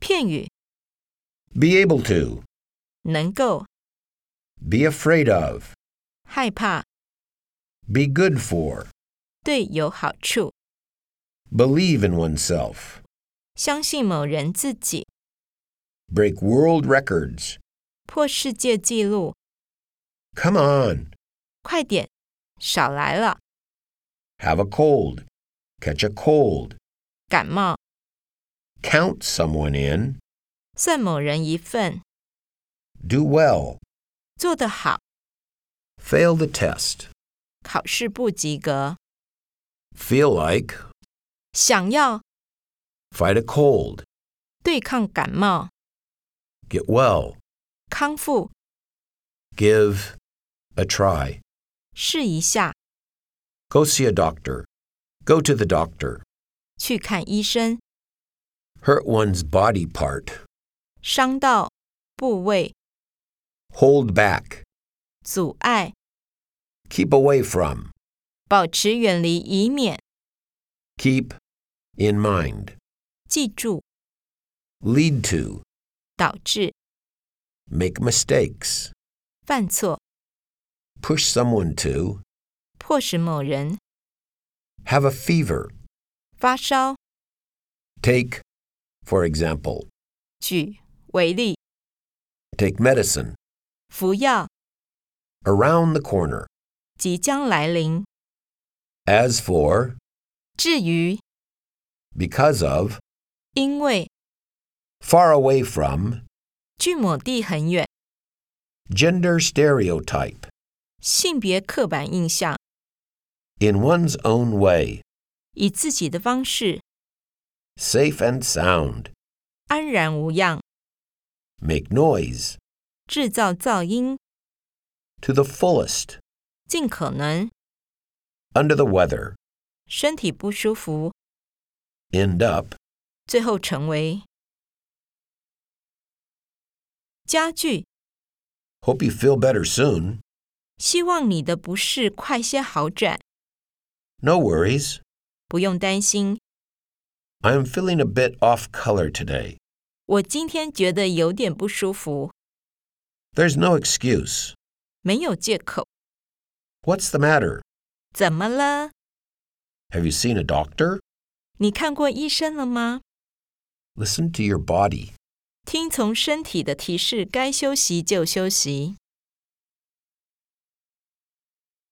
片语 Be able to. 能够 Be afraid of. 害怕 Be good for. 对有好处 Believe in oneself. 相信某人自己 Break world records. 破世界纪录 Come on. 快点少来了 Have a cold. Catch a cold. 感冒 Count someone in. 算某人一份 Do well. 做得好 Fail the test. 考试不及格 Feel like. 想要 Fight a cold. 对抗感冒 Get well. 康复 Give a try. 试一下 Go see a doctor. Go to the doctor. 去看医生 Hurt one's body part. 伤到部位 Hold back. 阻碍 Keep away from. 保持远离以免 Keep in mind. 记住 Lead to. 导致 Make mistakes. 犯错 Push someone to. 迫使某人 Have a fever. 发烧 Take, for example. 举为例 Take medicine. 服药 Around the corner. 即将来临 As for. 至于 Because of. 因为 Far away from. 距某地很远 Gender stereotype. 性别刻板印象 In one's own way. 以自己的方式 Safe and sound. 安然无恙 Make noise. 制造噪音 To the fullest. 尽可能 Under the weather. 身体不舒服 End up. 最后成为加剧 Hope you feel better soon. 希望你的不适快些好转 No worries. 不用担心 I am feeling a bit off color today. 我今天觉得有点不舒服 There's no excuse. 没有借口 What's the matter? 怎么了 Have you seen a doctor? 你看过医生了吗 Listen to your body. 听从身体的提示该休息就休息